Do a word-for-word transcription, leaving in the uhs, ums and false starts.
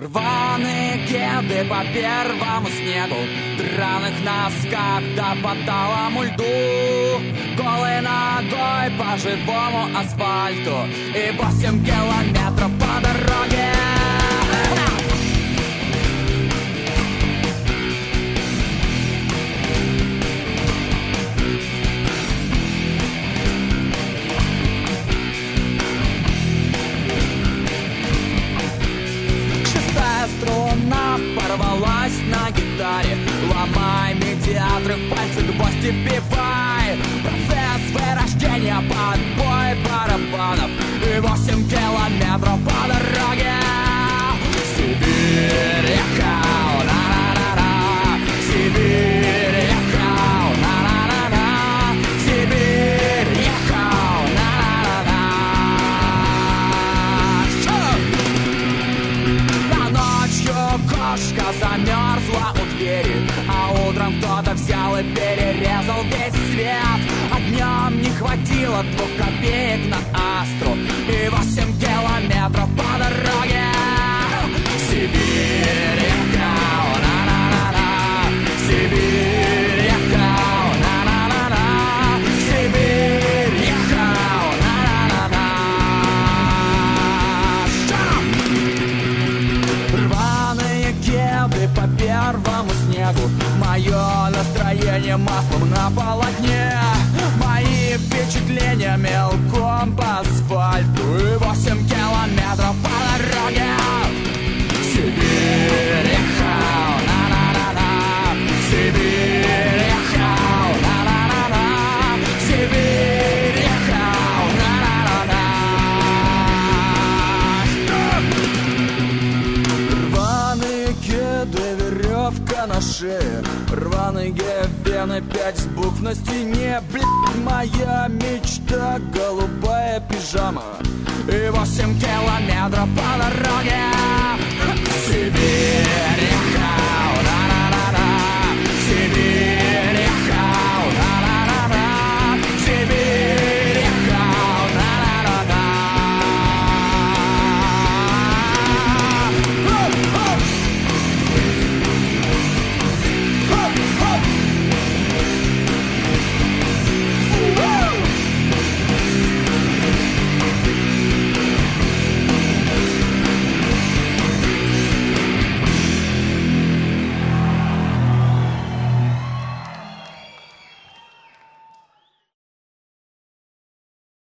Рваные кеды по первому снегу, в драных носках да по талому льду, голой ногой по живому асфальту и восемь километров по дороге. Струна порвалась на гитаре. Ломай медиатры, в пальцы гвозди вбивай. Процесс вырождения, подбой барабанов и восемь километров по дороге. Сибирь, ехал, на-на-на-на. Сибирь, ехал, на-на-на-на. Сибирь, ехал, на-на-на-на. Кошка замерзла у двери, а утром кто-то взял и перерезал весь свет. А днем не хватило двух копеек на Астру и восемь километров по дороге. Сибирь, ехал, на-на-на-на. Сибирь, ехал, на-на-на-на. Сибирь, ехал, на-на-на-на. Рваные кеды по первому снегу, мое настроение маслом на полотне, мои впечатления мелком по асфальту и восемь километров по дороге. Сибирь, ехал, на-на-на-на. Сибирь, ехал, на-на-на-на. Сибирь, ехал, на-на-на-на. Рваные кеды, веревка на шее, рваные вены, пять букв на стене. Блядь, моя мечта, голубая пижама и восемь километров по дороге.